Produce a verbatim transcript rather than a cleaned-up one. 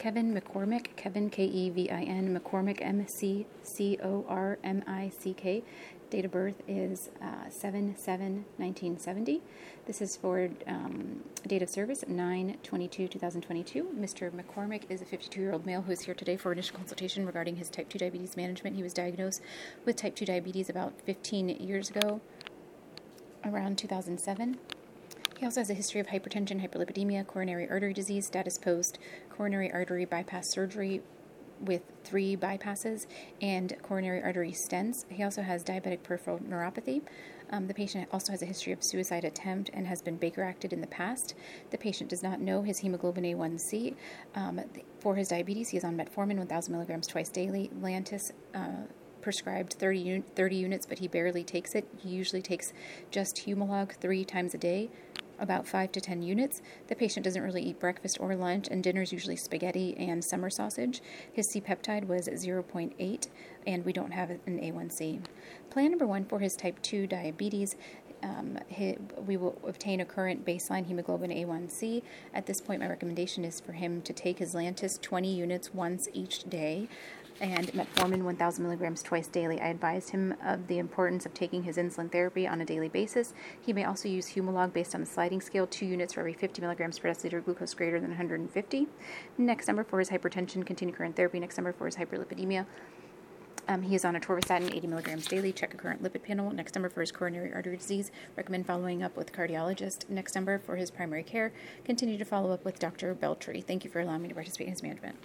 Kevin McCormick, Kevin, K E V I N, McCormick, M C C O R M I C K. Date of birth is uh, seven seven nineteen seventy. This is for um, date of service nine twenty-two two thousand twenty-two. Mister McCormick is a fifty-two-year-old male who is here today for initial consultation regarding his type two diabetes management. He was diagnosed with type two diabetes about fifteen years ago, around two thousand seven. He also has a history of hypertension, hyperlipidemia, coronary artery disease, status post coronary artery bypass surgery with three bypasses, and coronary artery stents. He also has diabetic peripheral neuropathy. Um, the patient also has a history of suicide attempt and has been Baker acted in the past. The patient does not know his hemoglobin A one C. Um, for his diabetes, he is on metformin, one thousand milligrams twice daily. Lantus, uh, prescribed thirty, thirty units, but he barely takes it. He usually takes just Humalog three times a day, about five to ten units. The patient doesn't really eat breakfast or lunch, and dinner is usually spaghetti and summer sausage. His C-peptide was zero point eight, and we don't have an A one C. Plan number one for his type two diabetes, um, he, we will obtain a current baseline hemoglobin A one C. At this point, my recommendation is for him to take his Lantus twenty units once each day, and metformin one thousand milligrams twice daily. I advised him of the importance of taking his insulin therapy on a daily basis. He may also use Humalog based on the sliding scale, two units for every fifty milligrams per deciliter, glucose greater than one hundred fifty. Next number for his hypertension, continue current therapy. Next number for his hyperlipidemia. Um, he is on atorvastatin, eighty milligrams daily. Check a current lipid panel. Next number for his coronary artery disease. Recommend following up with cardiologist. Next number for his primary care. Continue to follow up with Doctor Beltry. Thank you for allowing me to participate in his management.